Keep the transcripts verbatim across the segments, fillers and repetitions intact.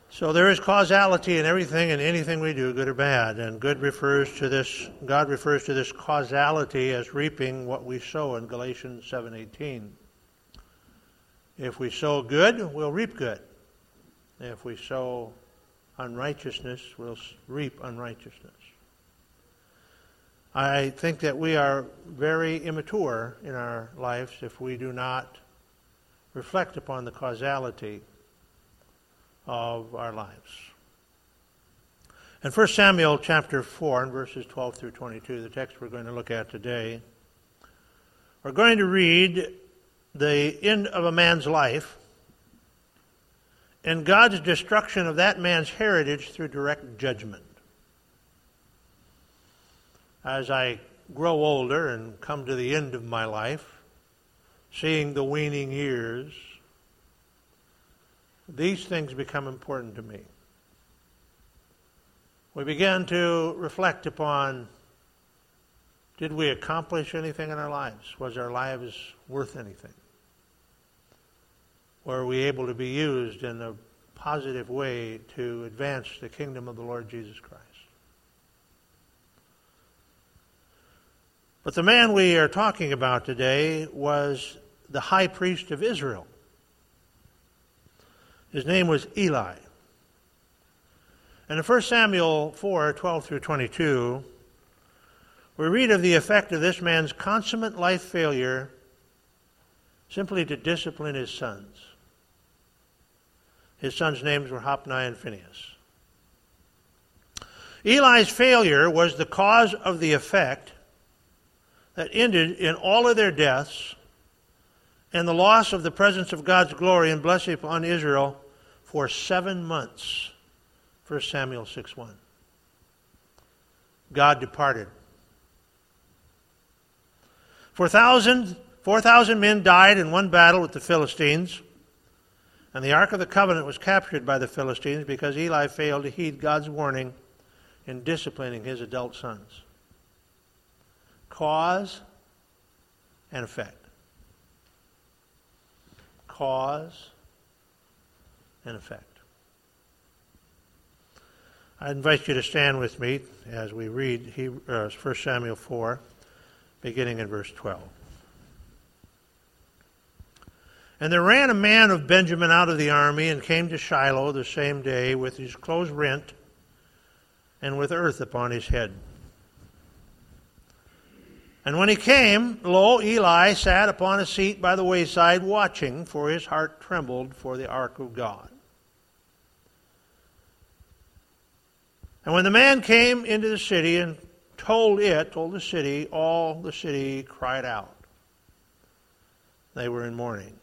So there is causality in everything and anything we do, good or bad. And good refers to this, God refers to this causality as reaping what we sow in Galatians seven eighteen. If we sow good, we'll reap good. If we sow unrighteousness, we'll reap unrighteousness. I think that we are very immature in our lives if we do not reflect upon the causality of our lives. In First Samuel chapter four and verses twelve through twenty-two, the text we're going to look at today, we're going to read the end of a man's life and God's destruction of that man's heritage through direct judgment. As I grow older and come to the end of my life, seeing the waning years, these things become important to me. We begin to reflect upon, did we accomplish anything in our lives? Was our lives worth anything? Were we able to be used in a positive way to advance the kingdom of the Lord Jesus Christ? But the man we are talking about today was the high priest of Israel. His name was Eli. And in First Samuel four, twelve through twenty-two, we read of the effect of this man's consummate life failure simply to discipline his sons. His sons' names were Hophni and Phinehas. Eli's failure was the cause of the effect that ended in all of their deaths and the loss of the presence of God's glory and blessing upon Israel for seven months. First Samuel six one. God departed. Four thousand, four thousand men died in one battle with the Philistines, and the Ark of the Covenant was captured by the Philistines because Eli failed to heed God's warning in disciplining his adult sons. Cause and effect. Cause and effect. I invite you to stand with me as we read First Samuel four, beginning in verse twelve. And there ran a man of Benjamin out of the army and came to Shiloh the same day with his clothes rent and with earth upon his head. And when he came, lo, Eli sat upon a seat by the wayside watching, for his heart trembled for the ark of God. And when the man came into the city and told it, told the city, all the city cried out. They were in mourning.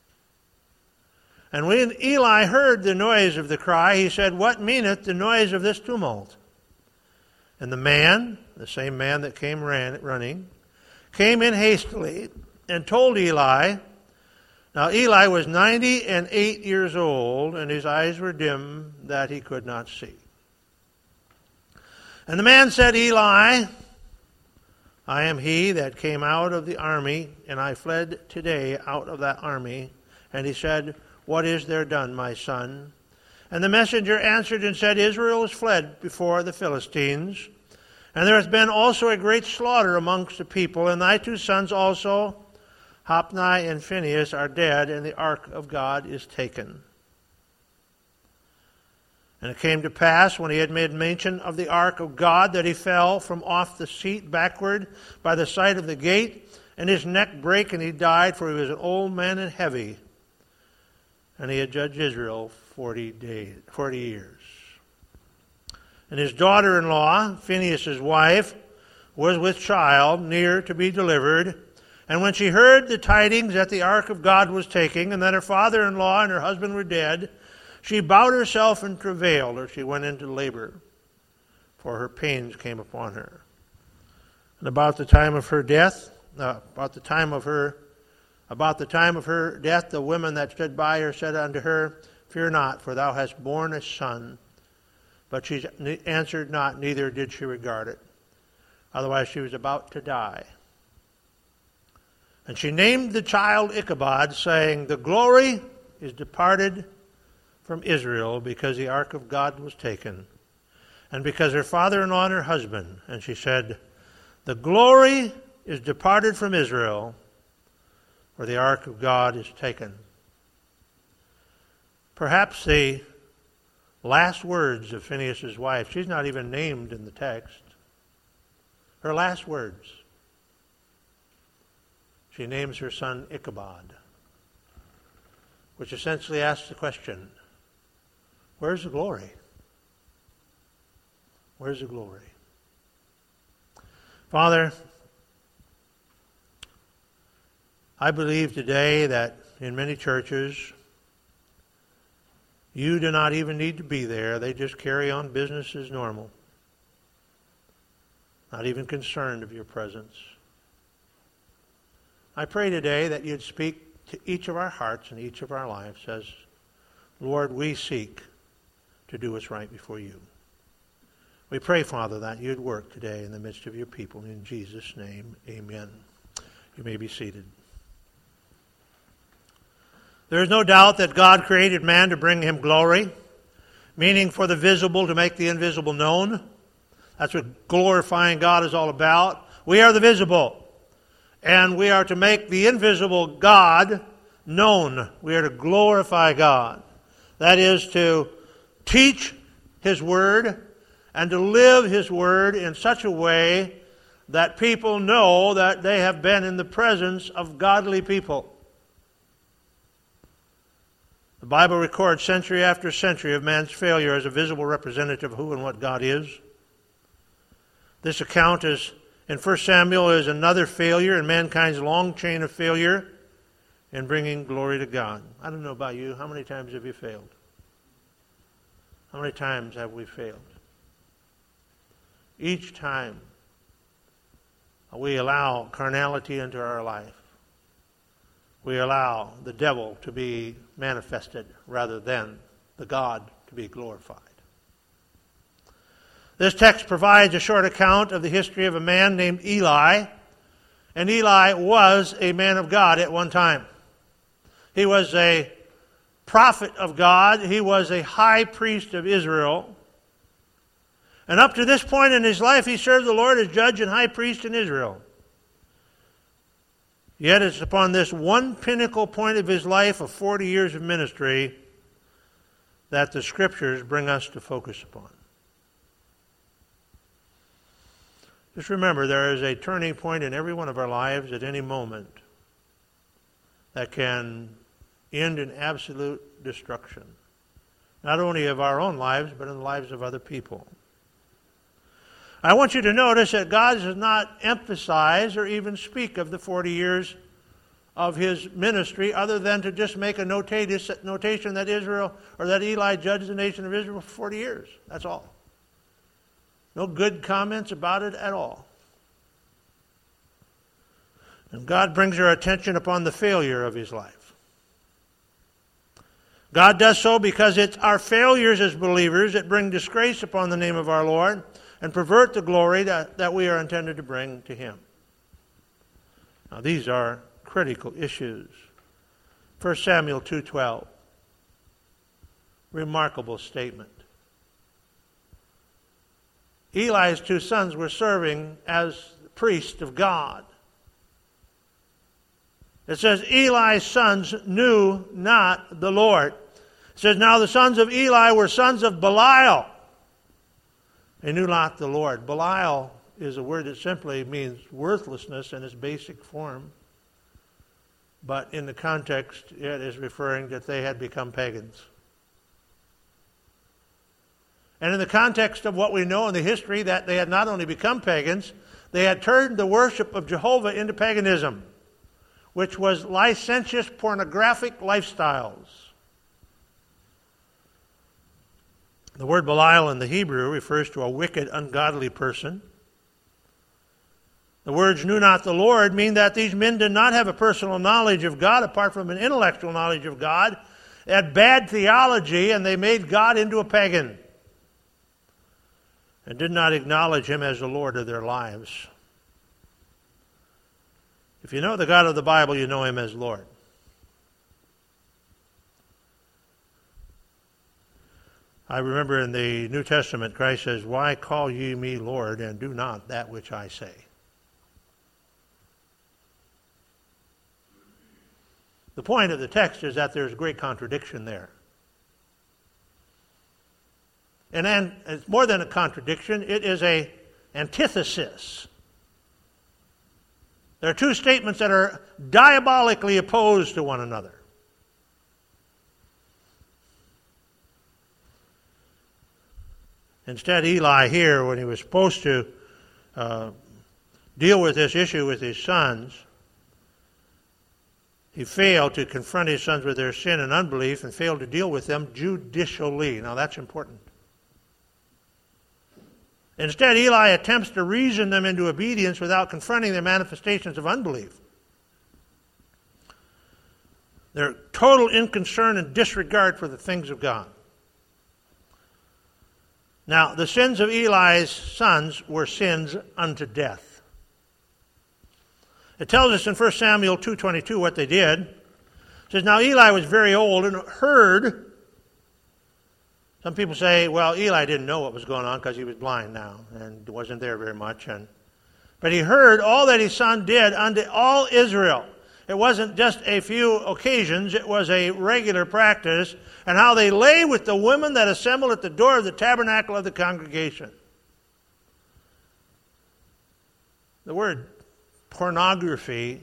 And when Eli heard the noise of the cry, he said, What meaneth the noise of this tumult? And the man, the same man that came ran, running, came in hastily and told Eli. Now Eli was ninety and eight years old, and his eyes were dim that he could not see. And the man said, Eli, I am he that came out of the army, and I fled today out of that army. And he said, What is there done, my son? And the messenger answered and said, Israel is fled before the Philistines, and there hath been also a great slaughter amongst the people, and thy two sons also, Hophni and Phinehas, are dead, and the ark of God is taken. And it came to pass, when he had made mention of the ark of God, that he fell from off the seat backward by the side of the gate, and his neck brake, and he died, for he was an old man and heavy. And he had judged Israel forty days, forty years. And his daughter-in-law, Phinehas' wife, was with child, near to be delivered. And when she heard the tidings that the ark of God was taken, and that her father-in-law and her husband were dead, she bowed herself and travailed, or she went into labor, for her pains came upon her. And about the time of her death, uh, about the time of her, about the time of her death, the women that stood by her said unto her, Fear not, for thou hast borne a son. But she answered not, neither did she regard it. Otherwise she was about to die. And she named the child Ichabod, saying, The glory is departed from Israel because the ark of God was taken, and because her father-in-law and her husband. And she said, the glory is departed from Israel, for the ark of God is taken. Perhaps the last words of Phinehas' wife, she's not even named in the text. Her last words, she names her son Ichabod, which essentially asks the question, where's the glory? Where's the glory? Father, I believe today that in many churches, you do not even need to be there. They just carry on business as normal, not even concerned of your presence. I pray today that you'd speak to each of our hearts and each of our lives as, Lord, we seek to do what's right before you. We pray, Father, that you'd work today in the midst of your people. In Jesus' name, amen. You may be seated. There is no doubt that God created man to bring him glory, meaning for the visible to make the invisible known. That's what glorifying God is all about. We are the visible, and we are to make the invisible God known. We are to glorify God. That is to teach His Word and to live His Word in such a way that people know that they have been in the presence of godly people. The Bible records century after century of man's failure as a visible representative of who and what God is. This account is in First Samuel is another failure in mankind's long chain of failure in bringing glory to God. I don't know about you. How many times have you failed? How many times have we failed? Each time we allow carnality into our life. We allow the devil to be manifested rather than the God to be glorified. This text provides a short account of the history of a man named Eli. And Eli was a man of God at one time. He was a prophet of God. He was a high priest of Israel. And up to this point in his life, he served the Lord as judge and high priest in Israel. Yet it's upon this one pinnacle point of his life of forty years of ministry that the Scriptures bring us to focus upon. Just remember, there is a turning point in every one of our lives at any moment that can end in absolute destruction. Not only of our own lives, but in the lives of other people. I want you to notice that God does not emphasize or even speak of the forty years of his ministry other than to just make a notation that Israel or that Eli judged the nation of Israel for forty years. That's all. No good comments about it at all. And God brings our attention upon the failure of his life. God does so because it's our failures as believers that bring disgrace upon the name of our Lord and pervert the glory that, that we are intended to bring to him. Now these are critical issues. First Samuel two twelve. Remarkable statement. Eli's two sons were serving as priests of God. It says, Eli's sons knew not the Lord. It says, now the sons of Eli were sons of Belial. They knew not the Lord. Belial is a word that simply means worthlessness in its basic form. But in the context, it is referring that they had become pagans. And in the context of what we know in the history, that they had not only become pagans, they had turned the worship of Jehovah into paganism, which was licentious, pornographic lifestyles. The word Belial in the Hebrew refers to a wicked, ungodly person. The words knew not the Lord mean that these men did not have a personal knowledge of God apart from an intellectual knowledge of God. They had bad theology and they made God into a pagan and did not acknowledge him as the Lord of their lives. If you know the God of the Bible, you know him as Lord. I remember in the New Testament, Christ says, "Why call ye me Lord, and do not that which I say?" The point of the text is that there's great contradiction there. And then it's more than a contradiction, it is an antithesis. There are two statements that are diabolically opposed to one another. Instead, Eli here, when he was supposed to uh, deal with this issue with his sons, he failed to confront his sons with their sin and unbelief and failed to deal with them judicially. Now that's important. Instead, Eli attempts to reason them into obedience without confronting their manifestations of unbelief. Their total inconcern and disregard for the things of God. Now, the sins of Eli's sons were sins unto death. It tells us in First Samuel two twenty-two what they did. It says, "Now Eli was very old and heard..." Some people say, well, Eli didn't know what was going on because he was blind now and wasn't there very much. And, but he heard all that his son did unto all Israel. It wasn't just a few occasions, it was a regular practice, and how they lay with the women that assembled at the door of the tabernacle of the congregation. The word pornography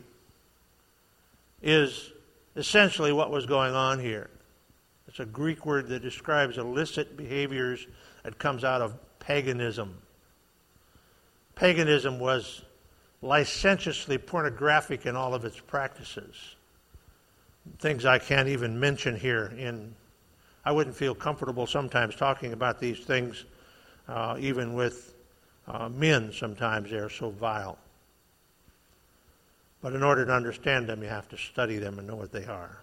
is essentially what was going on here. It's a Greek word that describes illicit behaviors that comes out of paganism. Paganism was licentiously pornographic in all of its practices. Things I can't even mention here. In, I wouldn't feel comfortable sometimes talking about these things, uh, even with uh, men sometimes they're so vile. But in order to understand them, you have to study them and know what they are.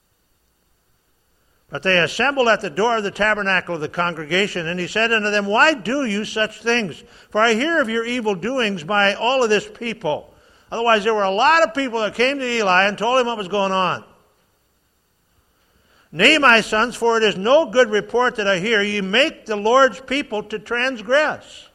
But they assembled at the door of the tabernacle of the congregation, and he said unto them, "Why do you such things? For I hear of your evil doings by all of this people." Otherwise, there were a lot of people that came to Eli and told him what was going on. "Nay, my sons, for it is no good report that I hear. Ye make the Lord's people to transgress.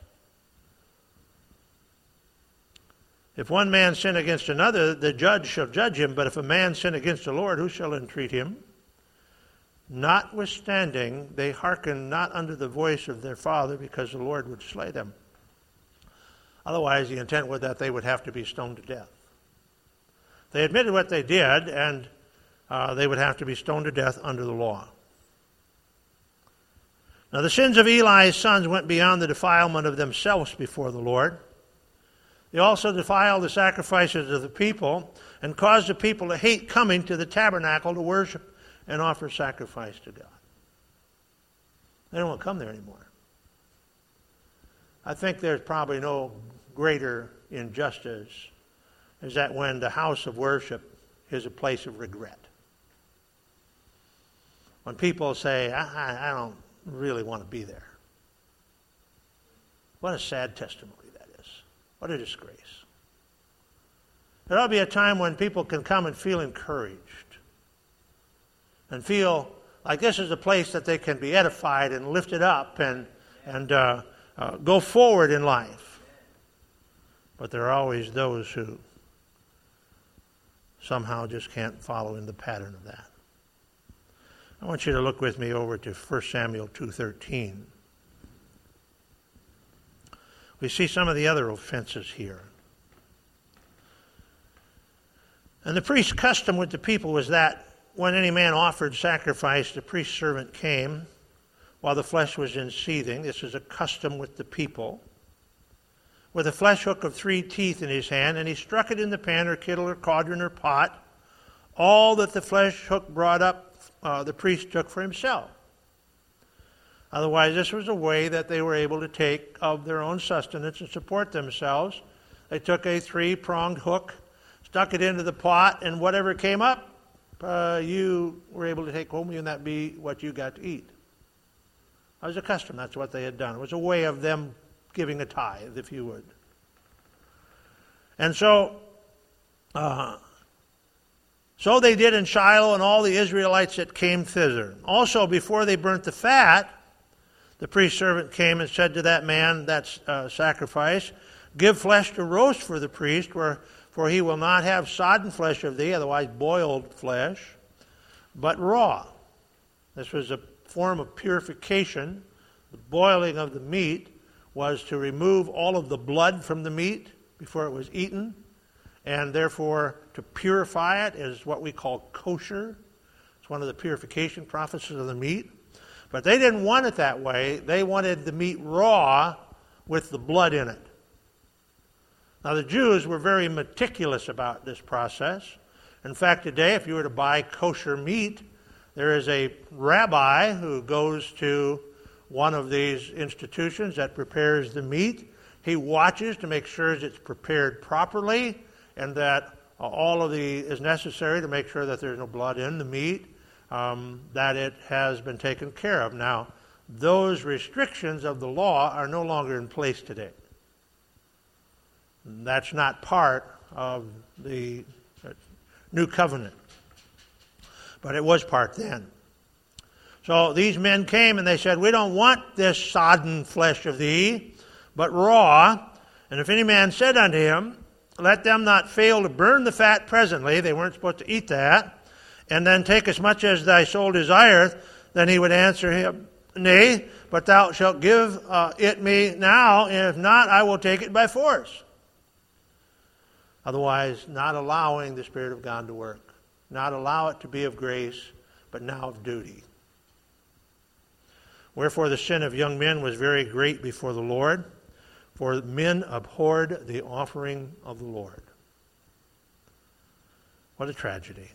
If one man sin against another, the judge shall judge him. But if a man sin against the Lord, who shall entreat him? Notwithstanding, they hearkened not unto the voice of their father, because the Lord would slay them." Otherwise, the intent was that they would have to be stoned to death. They admitted what they did, and uh, they would have to be stoned to death under the law. Now, the sins of Eli's sons went beyond the defilement of themselves before the Lord. They also defiled the sacrifices of the people and caused the people to hate coming to the tabernacle to worship and offer sacrifice to God. They don't want to come there anymore. I think there's probably no greater injustice is that when the house of worship is a place of regret. When people say, I, I don't really want to be there. What a sad testimony that is. What a disgrace. There ought to be a time when people can come and feel encouraged and feel like this is a place that they can be edified and lifted up and, and uh, uh, go forward in life. But there are always those who somehow just can't follow in the pattern of that. I want you to look with me over to First Samuel two thirteen. We see some of the other offenses here. And the priest's custom with the people was that when any man offered sacrifice, the priest's servant came while the flesh was in seething. This is a custom with the people. With a flesh hook of three teeth in his hand, and he struck it in the pan or kettle or cauldron or pot. All that the flesh hook brought up, uh, the priest took for himself. Otherwise, this was a way that they were able to take of their own sustenance and support themselves. They took a three-pronged hook, stuck it into the pot, and whatever came up, uh, you were able to take home, and that be what you got to eat. That was a custom. That's what they had done. It was a way of them giving a tithe, if you would. And so, uh, so they did in Shiloh and all the Israelites that came thither. Also, before they burnt the fat, The priest's servant came and said to that man, that uh, sacrifice, give flesh to roast for the priest, for, for he will not have sodden flesh of thee, otherwise boiled flesh, but raw. This was a form of purification. The boiling of the meat was to remove all of the blood from the meat before it was eaten, and therefore to purify it is what we call kosher. It's one of the purification processes of the meat. But they didn't want it that way. They wanted the meat raw with the blood in it. Now, the Jews were very meticulous about this process. In fact, today, if you were to buy kosher meat, there is a rabbi who goes to one of these institutions that prepares the meat. He watches to make sure it's prepared properly and that all of the is necessary to make sure that there's no blood in the meat, um, that it has been taken care of. Now, those restrictions of the law are no longer in place today. That's not part of the new covenant, but it was part then. So these men came and they said, we don't want this sodden flesh of thee, but raw. And if any man said unto him, let them not fail to burn the fat presently, they weren't supposed to eat that, and then take as much as thy soul desireth, then he would answer him, nay, but thou shalt give uh, it me now, and if not, I will take it by force. Otherwise, not allowing the Spirit of God to work. Not allow it to be of grace, but now of duty. Wherefore the sin of young men was very great before the Lord, for men abhorred the offering of the Lord. What a tragedy.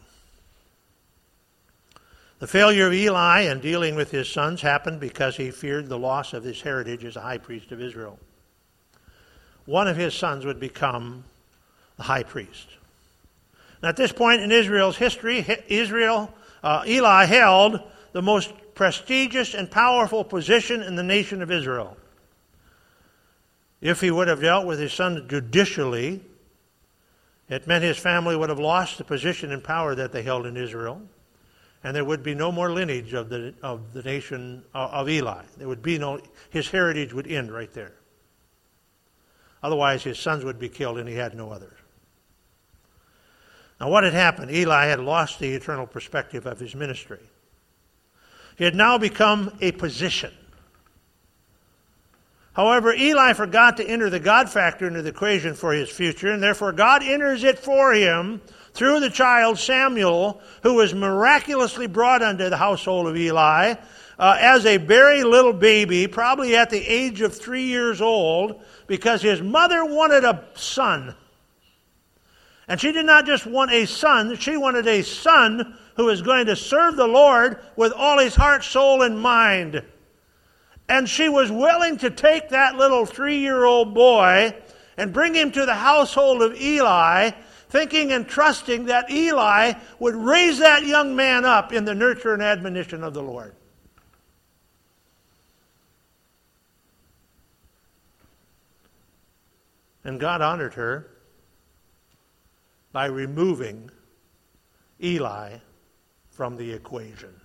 The failure of Eli in dealing with his sons happened because he feared the loss of his heritage as a high priest of Israel. One of his sons would become the high priest. And at this point in Israel's history, Israel, uh, Eli held the most prestigious and powerful position in the nation of Israel. If he would have dealt with his son judicially, it meant his family would have lost the position and power that they held in Israel, and there would be no more lineage of the of the nation of Eli. There would be no, his heritage would end right there. Otherwise, his sons would be killed, and he had no others. Now, what had happened? Eli had lost the eternal perspective of his ministry. He had now become a position. However, Eli forgot to enter the God factor into the equation for his future, and therefore God enters it for him through the child Samuel, who was miraculously brought unto the household of Eli uh, as a very little baby, probably at the age of three years old, because his mother wanted a son. And she did not just want a son, she wanted a son who was going to serve the Lord with all his heart, soul, and mind. And she was willing to take that little three-year-old boy and bring him to the household of Eli, thinking and trusting that Eli would raise that young man up in the nurture and admonition of the Lord. And God honored her by removing Eli from the equation.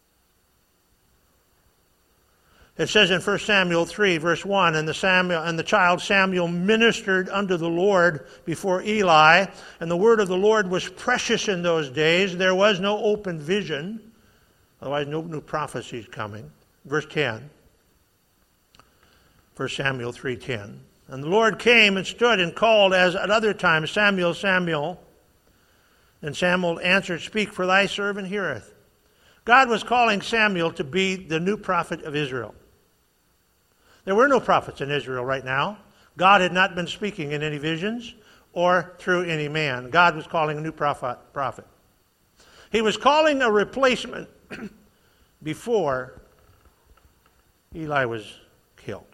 It says in First Samuel three, verse one, and the Samuel and the child Samuel ministered unto the Lord before Eli, and the word of the Lord was precious in those days. There was no open vision, otherwise no new prophecies coming. Verse ten, First Samuel three ten. And the Lord came and stood and called as at other times, Samuel, Samuel. And Samuel answered, speak, for thy servant heareth. God was calling Samuel to be the new prophet of Israel. There were no prophets in Israel right now. God had not been speaking in any visions or through any man. God was calling a new prophet. prophet. He was calling a replacement before Eli was killed.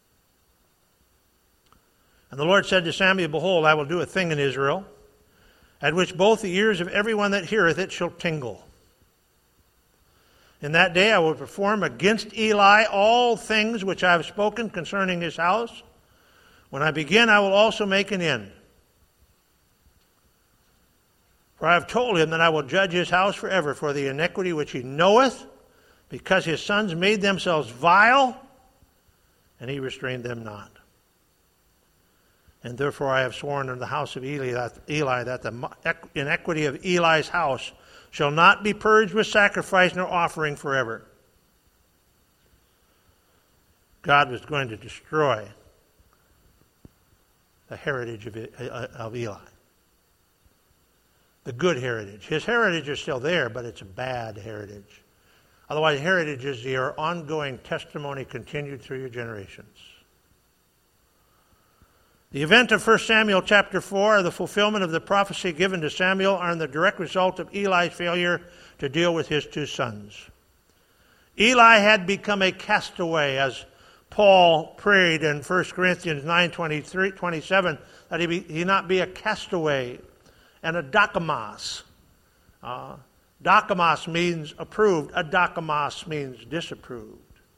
And the Lord said to Samuel, behold, I will do a thing in Israel, at which both the ears of everyone that heareth it shall tingle. In that day I will perform against Eli all things which I have spoken concerning his house. When I begin, I will also make an end. For I have told him that I will judge his house forever for the iniquity which he knoweth, because his sons made themselves vile, and he restrained them not. And therefore I have sworn unto the house of Eli that, Eli that the iniquity of Eli's house shall not be purged with sacrifice nor offering forever. God was going to destroy the heritage of, of Eli. The good heritage. His heritage is still there, but it's a bad heritage. Otherwise, heritage is your ongoing testimony continued through your generations. The event of First Samuel chapter four, the fulfillment of the prophecy given to Samuel, are the direct result of Eli's failure to deal with his two sons. Eli had become a castaway, as Paul prayed in First Corinthians nine twenty-three, twenty-seven, that he, be, he not be a castaway and a dokimos. Uh, dokimos means approved. A dokimos means disapproved.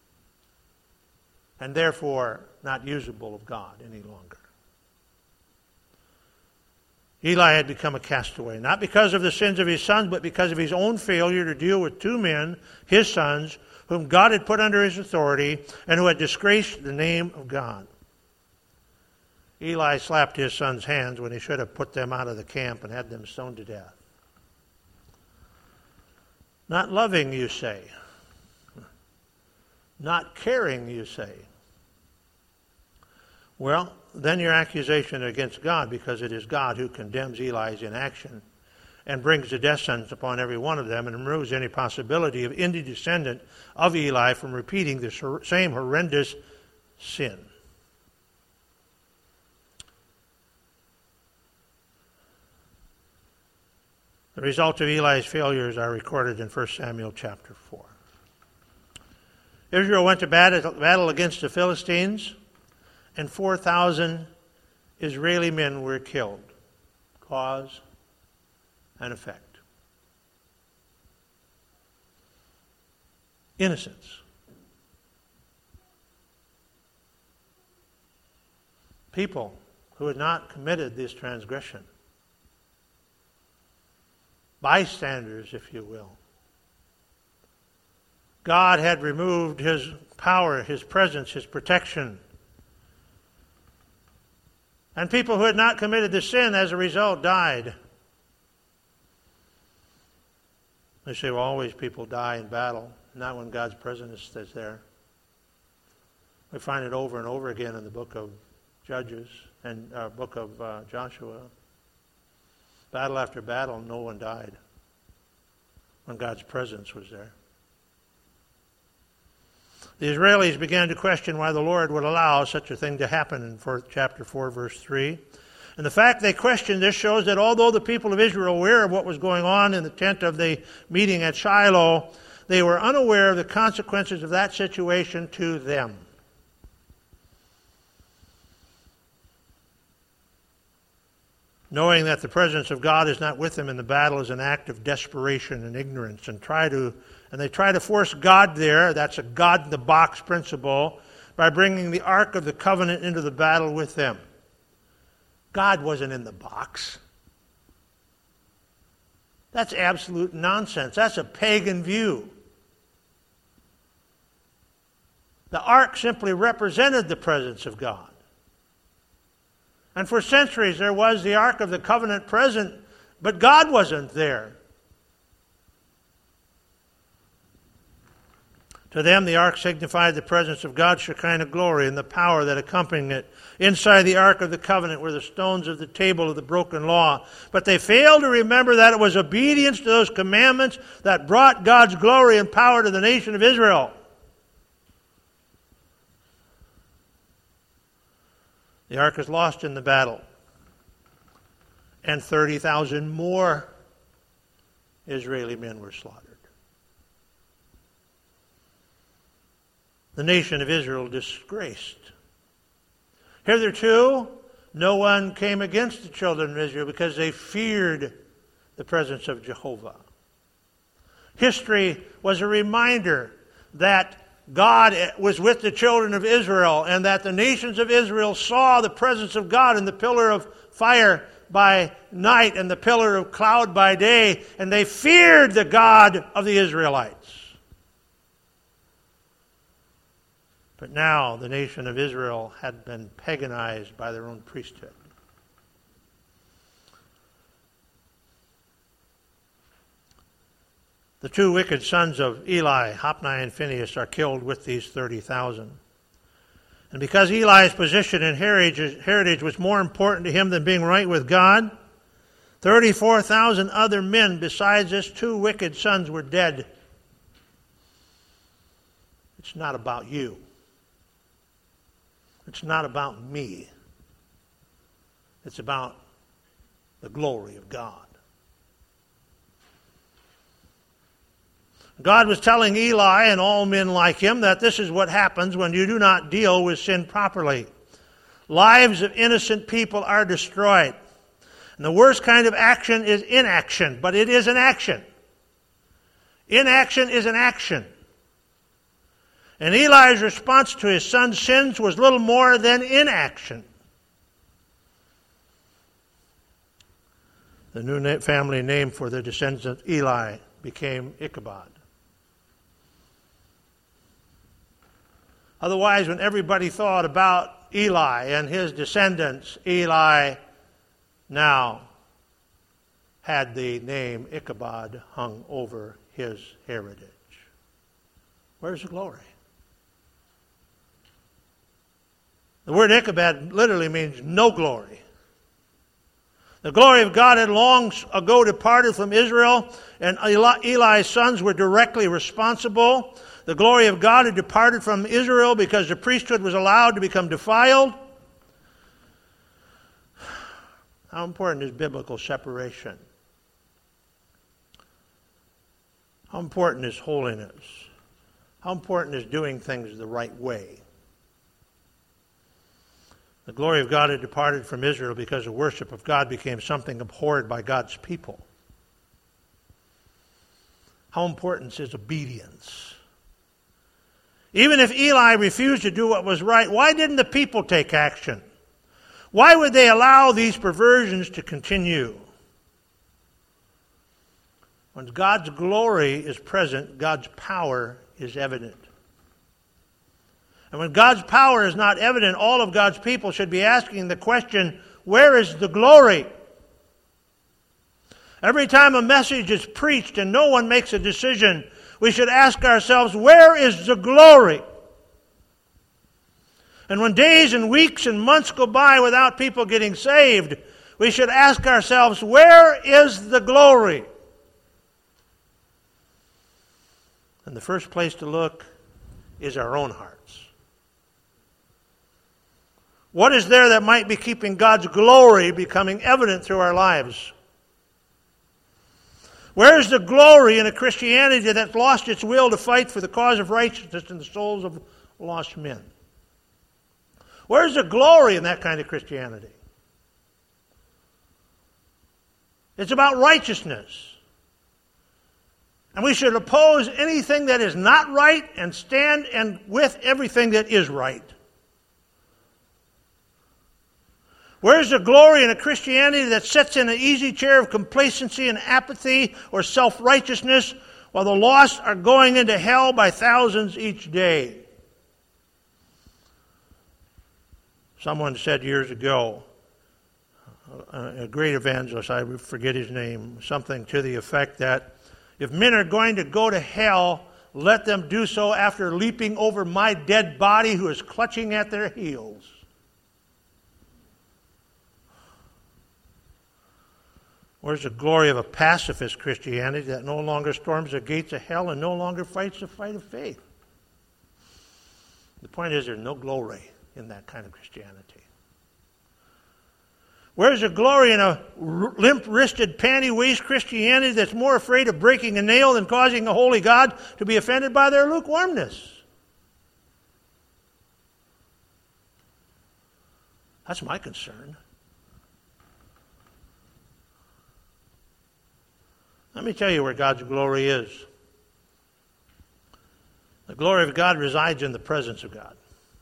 And therefore not usable of God any longer. Eli had become a castaway, not because of the sins of his sons, but because of his own failure to deal with two men, his sons, whom God had put under his authority and who had disgraced the name of God. Eli slapped his sons' hands when he should have put them out of the camp and had them stoned to death. Not loving, you say. Not caring, you say. Well, then your accusation against God, because it is God who condemns Eli's inaction and brings the death sentence upon every one of them and removes any possibility of any descendant of Eli from repeating the same horrendous sin. The results of Eli's failures are recorded in First Samuel chapter four. Israel went to battle against the Philistines, and four thousand Israeli men were killed. Cause and effect. Innocents. People who had not committed this transgression. Bystanders, if you will. God had removed his power, his presence, his protection. And people who had not committed the sin as a result died. They say, well, always people die in battle, not when God's presence is there. We find it over and over again in the book of Judges and uh, book of uh, Joshua. Battle after battle, no one died when God's presence was there. The Israelis began to question why the Lord would allow such a thing to happen in chapter four, verse three. And the fact they questioned this shows that although the people of Israel were aware of what was going on in the tent of the meeting at Shiloh, they were unaware of the consequences of that situation to them. Knowing that the presence of God is not with them in the battle is an act of desperation and ignorance, and try to and they try to force God there. That's a God-in-the-box principle, by bringing the Ark of the Covenant into the battle with them. God wasn't in the box. That's absolute nonsense. That's a pagan view. The Ark simply represented the presence of God. And for centuries there was the Ark of the Covenant present, but God wasn't there. To them, the ark signified the presence of God's Shekinah glory and the power that accompanied it. Inside the Ark of the Covenant were the stones of the table of the broken law. But they failed to remember that it was obedience to those commandments that brought God's glory and power to the nation of Israel. The ark is lost in the battle. And thirty thousand more Israeli men were slaughtered. The nation of Israel disgraced. Hitherto, no one came against the children of Israel because they feared the presence of Jehovah. History was a reminder that God was with the children of Israel, and that the nations of Israel saw the presence of God in the pillar of fire by night and the pillar of cloud by day, and they feared the God of the Israelites. But now the nation of Israel had been paganized by their own priesthood. The two wicked sons of Eli, Hophni and Phinehas, are killed with these thirty thousand. And because Eli's position and heritage was more important to him than being right with God, thirty-four thousand other men besides his two wicked sons were dead. It's not about you. It's not about me. It's about the glory of God. God was telling Eli and all men like him that this is what happens when you do not deal with sin properly. Lives of innocent people are destroyed. And the worst kind of action is inaction, but it is an action. Inaction is an action. And Eli's response to his son's sins was little more than inaction. The new family name for the descendants of Eli became Ichabod. Otherwise, when everybody thought about Eli and his descendants, Eli now had the name Ichabod hung over his heritage. Where's the glory? The word Ichabod literally means no glory. The glory of God had long ago departed from Israel, and Eli, Eli's sons were directly responsible. The glory of God had departed from Israel because the priesthood was allowed to become defiled. How important is biblical separation? How important is holiness? How important is doing things the right way? The glory of God had departed from Israel because the worship of God became something abhorred by God's people. How important is obedience? Even if Eli refused to do what was right, why didn't the people take action? Why would they allow these perversions to continue? When God's glory is present, God's power is evident. And when God's power is not evident, all of God's people should be asking the question, where is the glory? Every time a message is preached and no one makes a decision, we should ask ourselves, where is the glory? And when days and weeks and months go by without people getting saved, we should ask ourselves, where is the glory? And the first place to look is our own hearts. What is there that might be keeping God's glory becoming evident through our lives? Where is the glory in a Christianity that's lost its will to fight for the cause of righteousness in the souls of lost men? Where is the glory in that kind of Christianity? It's about righteousness. And we should oppose anything that is not right and stand and with everything that is right. Where's the glory in a Christianity that sits in an easy chair of complacency and apathy or self-righteousness while the lost are going into hell by thousands each day? Someone said years ago, a great evangelist, I forget his name, something to the effect that if men are going to go to hell, let them do so after leaping over my dead body who is clutching at their heels. Where's the glory of a pacifist Christianity that no longer storms the gates of hell and no longer fights the fight of faith? The point is, there's no glory in that kind of Christianity. Where's the glory in a limp-wristed, panty-waist Christianity that's more afraid of breaking a nail than causing a holy God to be offended by their lukewarmness? That's my concern. Let me tell you where God's glory is. The glory of God resides in the presence of God.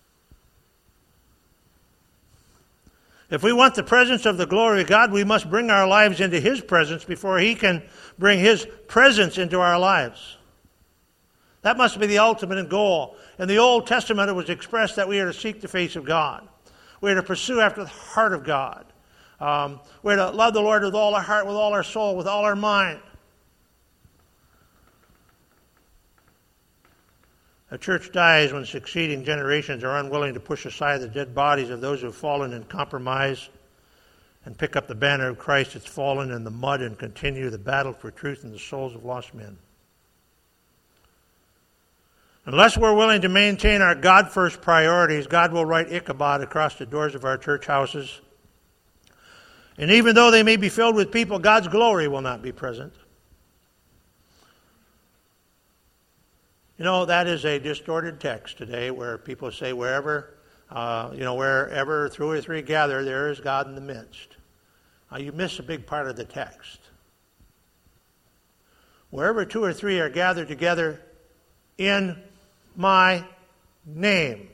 If we want the presence of the glory of God, we must bring our lives into His presence before He can bring His presence into our lives. That must be the ultimate goal. In the Old Testament, it was expressed that we are to seek the face of God. We are to pursue after the heart of God. Um, we're to love the Lord with all our heart, with all our soul, with all our mind. A church dies when succeeding generations are unwilling to push aside the dead bodies of those who have fallen in compromise and pick up the banner of Christ that's fallen in the mud and continue the battle for truth in the souls of lost men. Unless we're willing to maintain our God-first priorities, God will write Ichabod across the doors of our church houses. And even though they may be filled with people, God's glory will not be present. You know, that is a distorted text today where people say wherever, uh, you know, wherever two or three gather, there is God in the midst. Uh, you miss a big part of the text. Wherever two or three are gathered together in my name,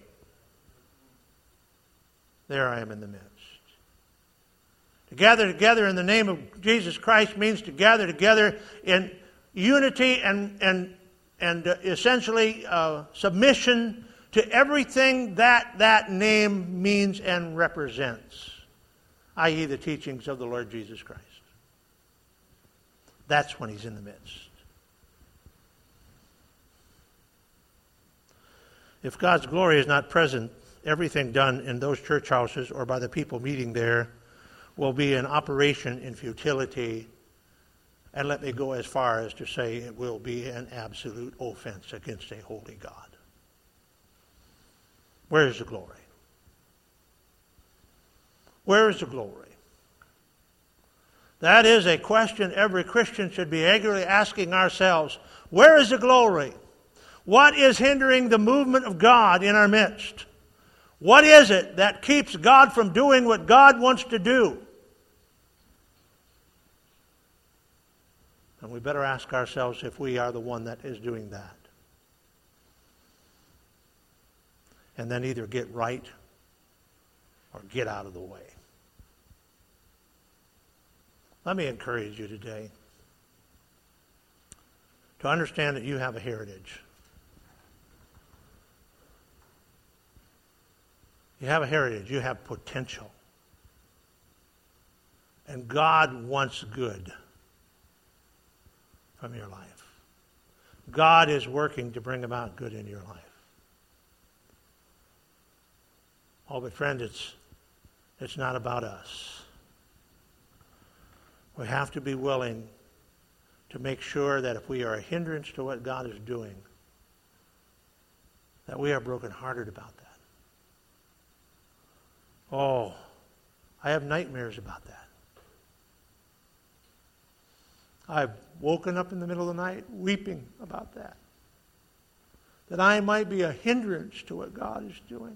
there I am in the midst. To gather together in the name of Jesus Christ means to gather together in unity and and and uh, essentially uh, submission to everything that that name means and represents, that is the teachings of the Lord Jesus Christ. That's when he's in the midst. If God's glory is not present, everything done in those church houses or by the people meeting there will be an operation in futility, and let me go as far as to say it will be an absolute offense against a holy God. Where is the glory? Where is the glory? That is a question every Christian should be eagerly asking ourselves. Where is the glory? What is hindering the movement of God in our midst? What is it that keeps God from doing what God wants to do? And we better ask ourselves if we are the one that is doing that. And then either get right or get out of the way. Let me encourage you today to understand that you have a heritage. You have a heritage. You have potential. And God wants good from your life. God is working to bring about good in your life. Oh, but friend, it's, it's not about us. We have to be willing to make sure that if we are a hindrance to what God is doing, that we are brokenhearted about that. Oh, I have nightmares about that. I've woken up in the middle of the night weeping about that. That I might be a hindrance to what God is doing.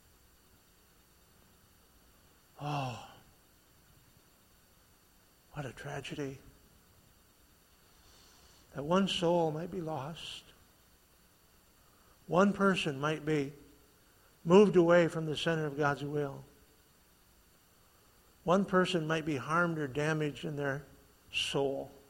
Oh, what a tragedy. That one soul might be lost. One person might be moved away from the center of God's will. One person might be harmed or damaged in their soul.